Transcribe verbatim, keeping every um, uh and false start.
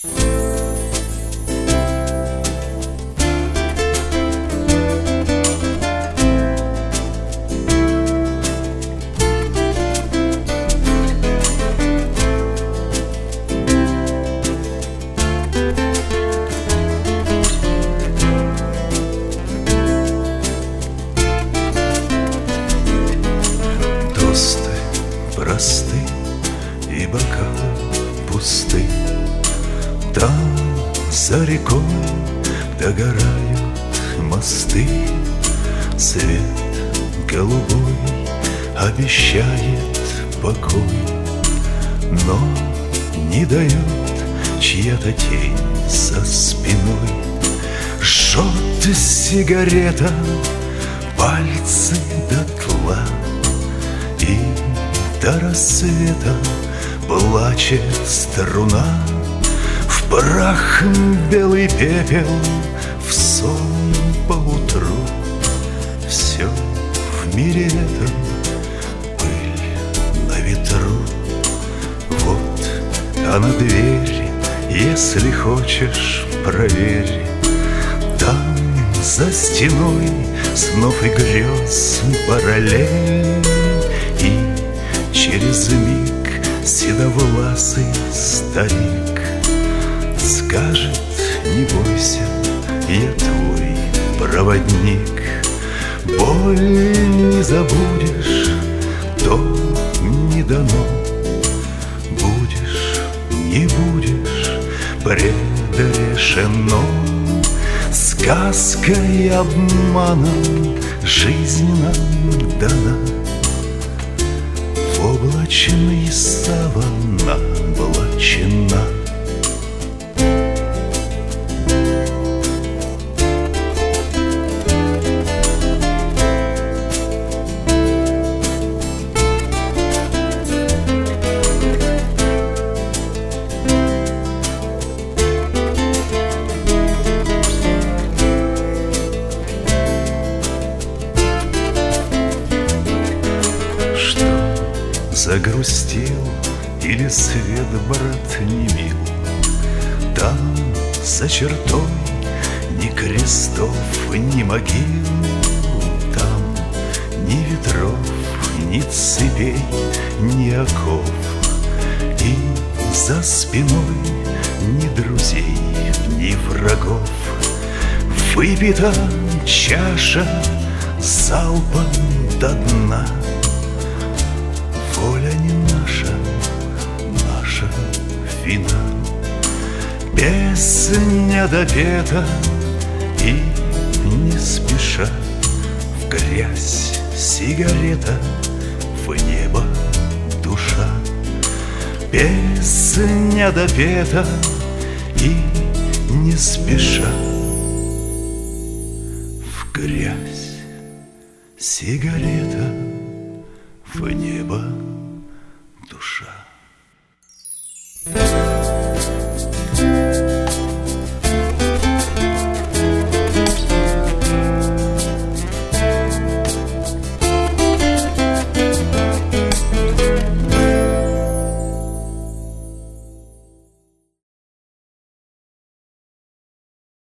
Просты и бокалы пусты. Там за рекой догорают мосты. Свет голубой обещает покой, но не дает чья-то тень за спиной. Жжет сигарета пальцы дотла, и до рассвета плачет струна. В прах белый пепел, в сон поутру. Все в мире этом пыль на ветру. Вот она дверь, если хочешь, проверь. Там за стеной снов и грез параллель, и через миг седовласый старик скажет: не бойся, я твой проводник. Боль не забудешь, то не дано. Будешь, не будешь, предрешено. Сказкой и обманом жизнь нам дана. В облачный саван облачена. Загрустил или свет, брат, не мил? Там за чертой ни крестов, ни могил. Там ни ветров, ни цепей, ни оков. И за спиной ни друзей, ни врагов. Выпита чаша залпом до дна. Воля не наша, наша вина. Песня допета, и не спеша в грязь сигарета, в небо душа. Песня допета, и не спеша в грязь сигарета, в небо душа.